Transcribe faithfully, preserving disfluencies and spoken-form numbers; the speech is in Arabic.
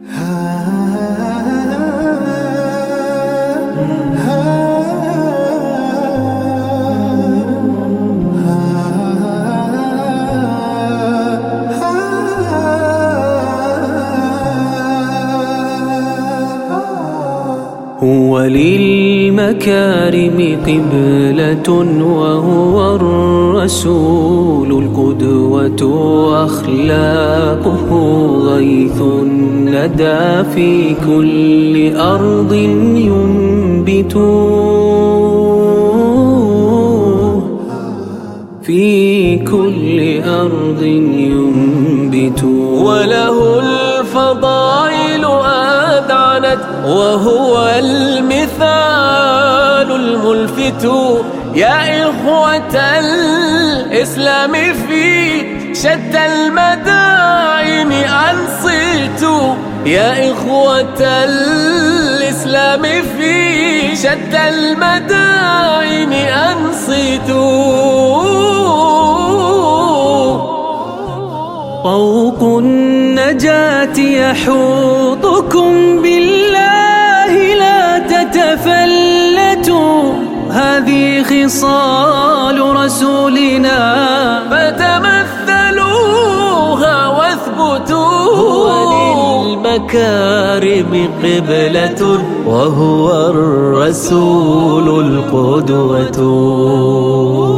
هو للمكارم قبلة وهو الرسول القدوة، أخلاقه غيث ندى في كل أرض ينبت، في كل أرض ينبت. وله الفضائل أذعنت وهو المثال الملفت. يا إخوة الإسلام في شتى المدائن أنصتوا، يا إخوة الإسلام في شتى المدائن أنصتوا. طوق النجاة يحوطكم بالله لا تتفلتوا، هذه خصال رسولنا فتمثلوها واثبتوا. هو للمكارم قبلة وهو الرسول القدوة.